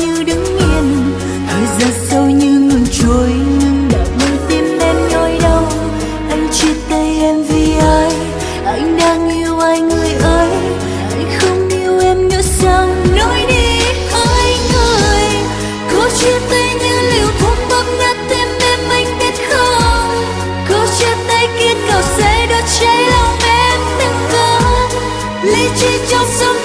như đứng yên, thời gian sau như ngừng trôi, ngừng đập nhưng tim em nhói đau. Anh chia tay em vì ai? Anh đang yêu ai người ơi? Anh không yêu em nữa sao? Nói đi hỡi người. Có chia tay như liều thuốc bóp nát tim em, anh biết không? Có chia tay kết cậu sẽ đốt cháy lòng em từng cơn lý trí trong sống